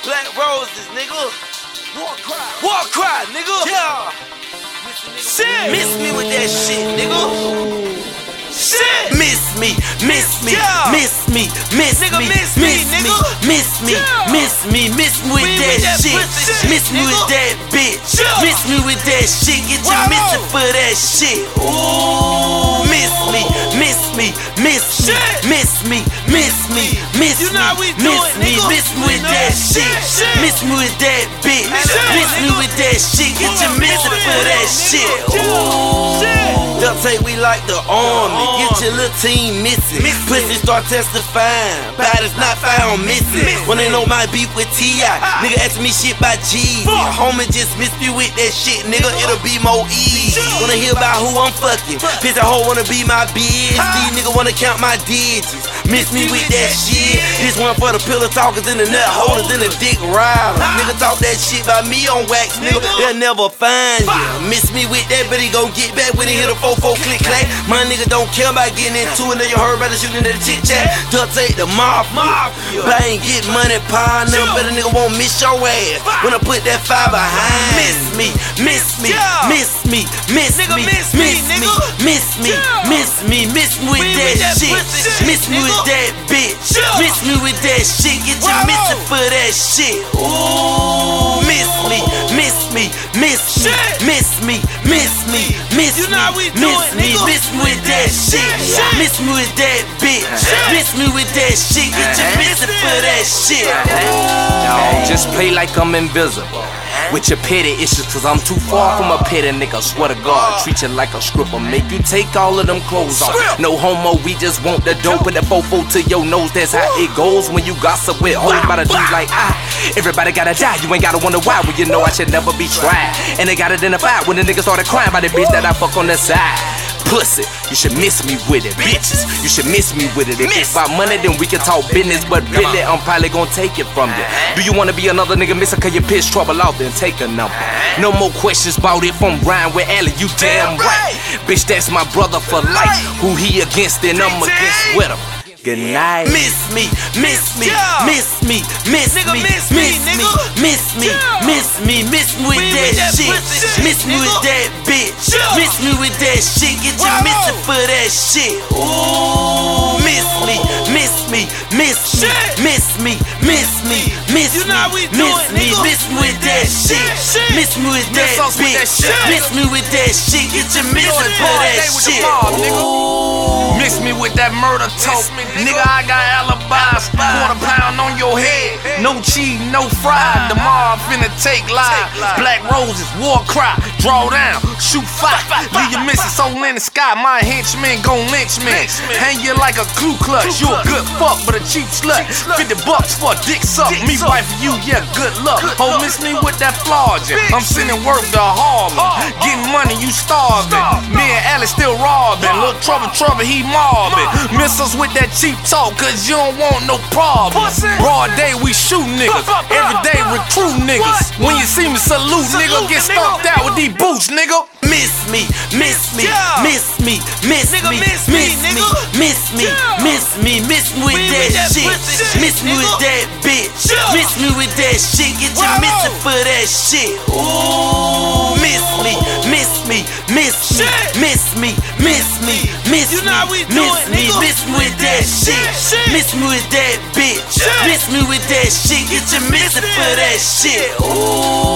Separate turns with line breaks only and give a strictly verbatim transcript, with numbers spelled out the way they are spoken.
Black Roses, nigga. War cry, war cry, nigga. Yeah. Shit. Miss me with that shit, nigga. Shit. Miss me, miss me, yeah. miss me, miss nigga, me, miss me, nigga. Miss me, yeah. miss me, miss me with me that, with that shit. shit. Miss me nigga. with that bitch. Yeah. Miss me with that shit. Get you missing for that shit. Ooh, miss me, miss me, miss me, miss me, miss me, miss you know we miss it, me, nigga. miss me with that shit. shit. Miss me with that bitch. Miss me with that shit. Get you missing for that shit. Ooh. They'll say we like the army. Get your little team missing. Miss Pussy start testifying. Bodies not found missing. When they know my beef with T I Nigga asking me shit by G Homie just miss me with that shit, nigga. It'll be more easy. Wanna hear about who I'm fucking. Piss a hoe wanna be my bitch. These nigga wanna count my digits. Miss me with that shit. This one for the pillow talkers and the nut holders and the dick riders. Nigga talk that shit by me on wax, nigga. They'll never find you. Miss me with that, but he gon' get back when he hit a four four click clack. My nigga don't care about getting into it. Now you heard about the shooting in the chit chat. Duck take the mob. But I ain't get money, partner. But a nigga won't miss your ass when I put that fire behind. Miss me, miss me, miss me, miss me, miss me, miss me, miss me, miss me with that shit. Miss me with that bitch. Miss me with that shit. Get you missing for that shit. Ooh, miss me, miss me, miss me, miss me, miss me, miss me, miss me, miss me with that shit. Miss me with that bitch. Miss me with that shit. Get you missing for that shit.
Dog, just play like I'm invisible. With your petty issues, cause I'm too far from a petty nigga. Swear to God, treat you like a stripper. Make you take all of them clothes off. No homo, we just want the dope. Put that fofo to your nose, that's how it goes when you gossip with hoes by the dudes like ah. Everybody gotta die, you ain't gotta wonder why. Well, you know I should never be tried. And they got identified when the nigga started crying by the bitch that I fuck on the side. Pussy, you should miss me with it. Bitches, you should miss me with it. If it's about money, then we can talk business. But really, I'm probably gonna take it from you. Do you wanna be another nigga missing cause you piss trouble out? Then take a number. No more questions about it from Ryan with Allie, you damn right. Bitch, that's my brother for life. Who he against, then I'm against with him. Good night.
Miss me, miss me, miss me, miss me, miss me, miss me, miss me, miss me with that shit. Miss me with that bitch. Miss me with that shit. Get you missing for that shit. Ooh, miss me, miss me, miss me, miss me, miss me, miss me, miss me, miss me with that shit. Miss me with that bitch. Miss me with that shit. Get you missing for that shit.
Miss me with that murder talk. Nigga, I got alibis. Quarter pound on your head. No cheese, no fried. Tomorrow I'm finna take live. Black Roses, war cry. Draw down, shoot fire. Leave your missus soul in the sky. My henchmen gon' lynch me. Hang you like a Ku Klux. You a good fuck, but a cheap slut. fifty bucks for a dick suck. Me wife for you, yeah, good luck. Ho, miss me with that flogging. I'm sending work to Harlem. Getting money, you starving. Me and Alex still robbing. Little trouble, trouble, he mobbing. Miss us with that cheap talk, cause you don't want no problems. Broad day, we shoot niggas. Every day, recruit niggas. When you see me, salute, nigga. Get stomped out with these boots, nigga.
Miss me, miss me, miss me, miss me, miss me, miss me, miss me, miss me with that shit. Miss me with that bitch. Miss me with that shit. Get you missing for that shit. Ooh, miss me, miss me, miss me, miss me, miss me, miss me, miss me, miss me with that shit. Miss me with that bitch. Miss me with that shit. Get you missing for that shit. Ooh.